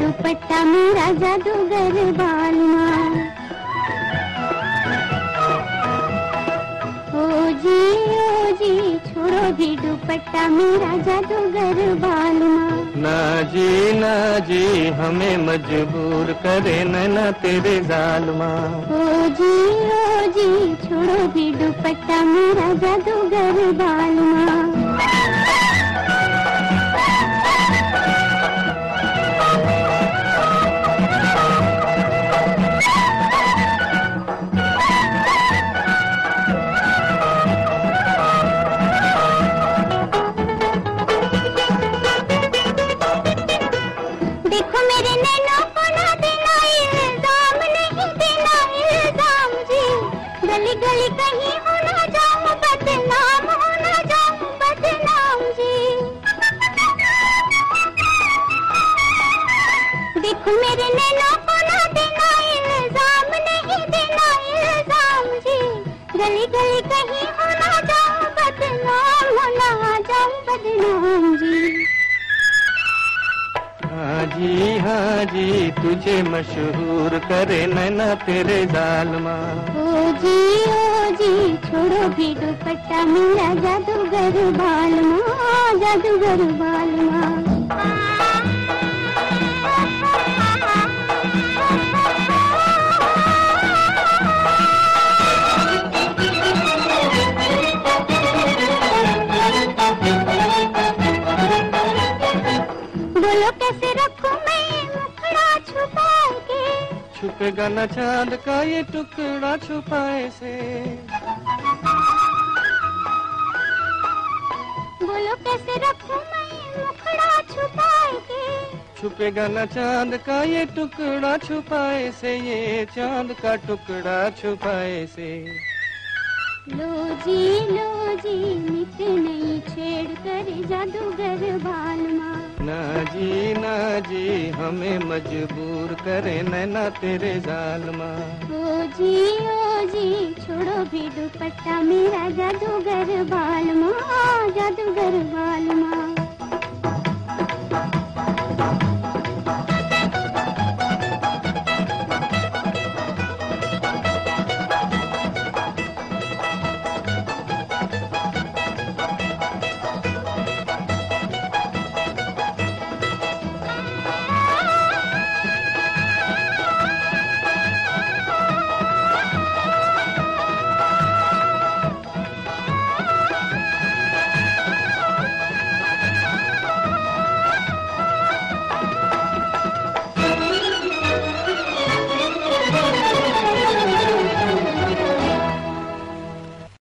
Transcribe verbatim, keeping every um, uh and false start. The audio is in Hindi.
दुपट्टा मेरा जादूगर बालमा। ओ जी ओ जी छोड़ो भी दुपट्टा मेरा जादूगर बालमा। ना जी ना जी हमें मजबूर करे नैना तेरे जालमा। ओ जी ओ जी छोड़ो भी दुपट्टा मेरा जादूगर बालमा। देखो मेरे नैनों को ना देना इल्जाम, नहीं देना इल्जाम जी। गली गली कहीं हो ना जाऊं बदनाम, हो ना जाऊं बदनाम जी। देखो मेरे नैनों को ना देना इल्जाम, नहीं देना इल्जाम जी। गली गली कहीं हो ना जाऊं बदनाम, हो ना जाऊं बदनाम जी। हाँ जी हाँ जी तुझे मशहूर करे नैना तेरे जालमा। ओ जी ओ जी छोड़ो भी दुपट्टा मेरा जादूगर बालमा, जादूगर बालमा। बोलो कैसे रखूं मैं ये मुखड़ा छुपा के। छुपेगा न चांद का ये टुकड़ा छुपाए से। बोलो कैसे रखूं मैं ये मुखड़ा छुपा के। छुपेगा न चांद का ये टुकड़ा छुपाए से, ये चांद का टुकड़ा छुपाए से। लो जी लो जी मिट नहीं छेड़ कर जादूगर बालमा। ना जी ना जी हमें मजबूर करे नैना तेरे जालमा। ओ जी ओ जी छोड़ो भी दुपट्टा मेरा जादूगर बालमा, जादूगर बालमा।